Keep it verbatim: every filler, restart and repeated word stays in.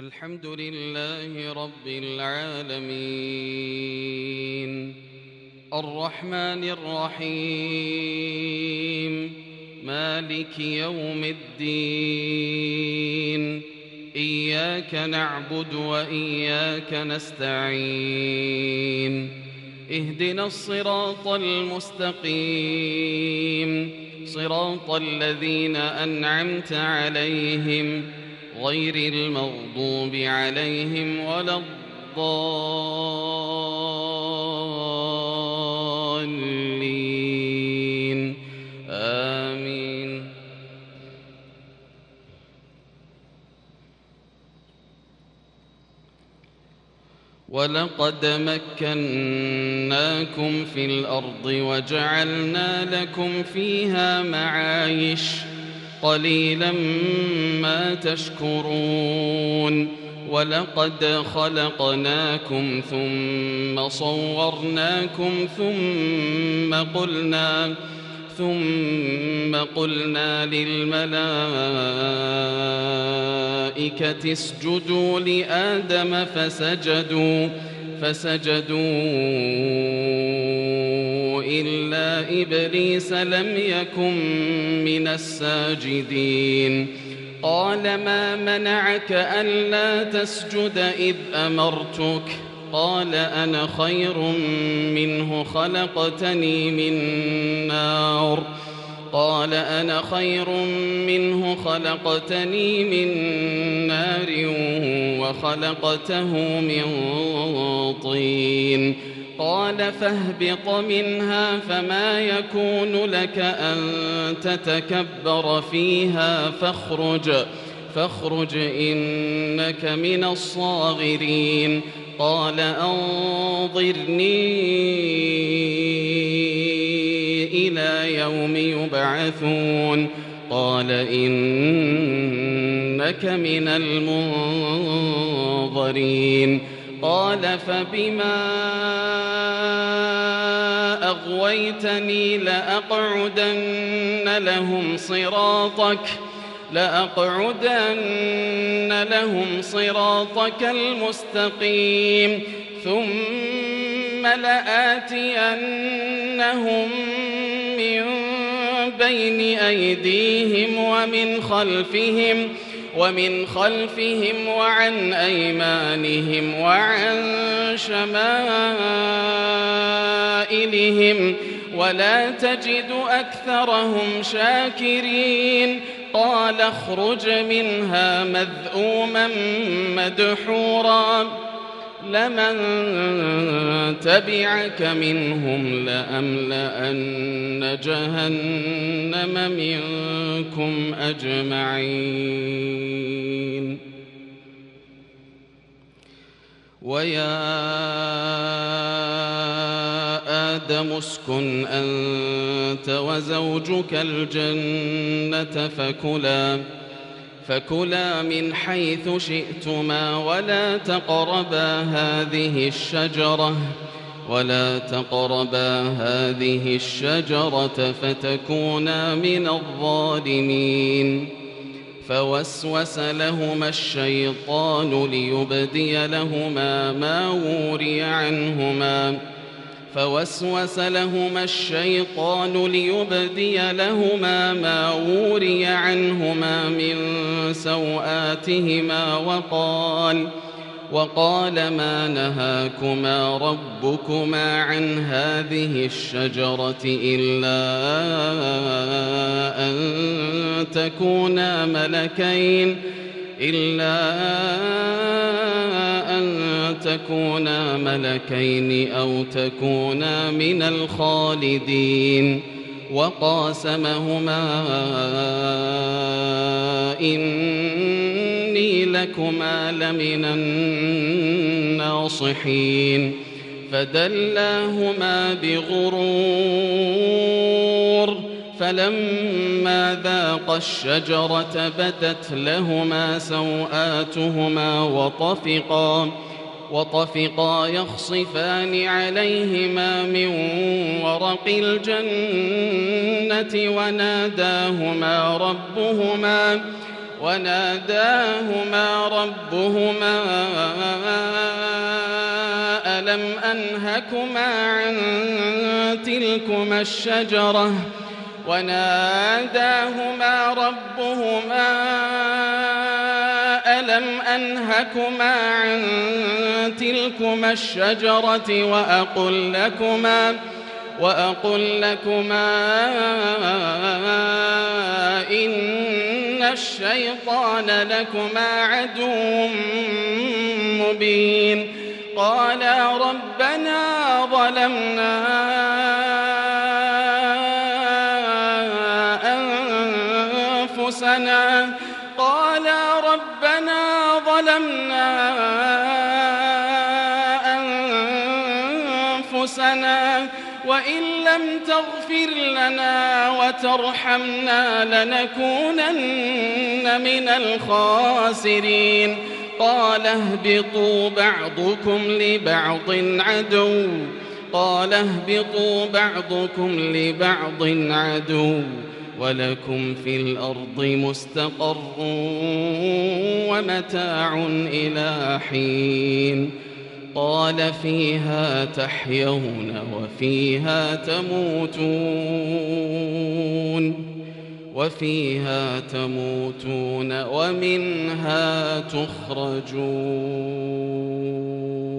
الحمد لله رب العالمين الرحمن الرحيم مالك يوم الدين إياك نعبد وإياك نستعين اهدنا الصراط المستقيم صراط الذين أنعمت عليهم غير المغضوب عليهم ولا الضالين آمين. ولقد مكناكم في الأرض وجعلنا لكم فيها معايش قليلا ما تشكرون. ولقد خلقناكم ثم صورناكم ثم قلنا ثم قلنا للملائكة اسجدوا لآدم فسجدوا فسجدوا إلا إبليس لم يكن من الساجدين. قال ما منعك ألا تسجد إذ أمرتك؟ قال أنا خير منه خلقتني من نار قال أنا خير منه خلقتني من نار وخلقته من طين. قال فاهبط منها فما يكون لك أن تتكبر فيها فاخرج فاخرج إنك من الصاغرين. قال أنظرني إلى يوم يبعثون. قال إنك من المنظرين. قال فبما أغويتني لأقعدن لهم صراطك لأقعدن لهم صراطك المستقيم ثم لآتينهم من بين أيديهم ومن خلفهم ومن خلفهم وعن أيمانهم وعن شمائلهم ولا تجد أكثرهم شاكرين. قال اخرج منها مذءوما مدحورا لمن تبعك منهم لأملأن جهنم منكم أجمعين. ويا آدم اسكن أنت وزوجك الجنة فكلا فكلا من حيث شئتما ولا تقربا هذه الشجرة ولا تقربا هذه الشجرة فتكونا من الظالمين. فوسوس لهما الشيطان ليبدي لهما ما وري عنهما فوسوس لهما الشيطان ليبدي لهما ما وري عنهما من سوآتهما وقال وقال ما نهاكما ربكما عن هذه الشجرة إلا أن تكونا ملكين إلا أن تكونا ملكين أو تكونا من الخالدين. وقاسمهما إني لكما لمن الناصحين. فدلاهما بغرور فلما ذاقا الشجرة بدت لهما سوآتهما وطفقا وطفقا يخصفان عليهما من ورق الجنة وناداهما ربهما وناداهما ربهما ألم أنهكما عن تلكما الشجرة وناداهما ربهما ألم أنهكما عن تلكما الشجرة وأقل لكما وأقل لكما إن الشيطان لكما عدو مبين قالا ربنا ظلمنا أنفسنا قالا ربنا ظلمنا أنفسنا وإن لم تغفر لنا وترحمنا لنكونن من الخاسرين قال اهبطوا بعضكم لبعض عدو قال اهبطوا بعضكم لبعض عدو ولكم في الأرض مستقر ومتاع إلى حين قال فيها تحيون وفيها تموتون وفيها تموتون ومنها تخرجون.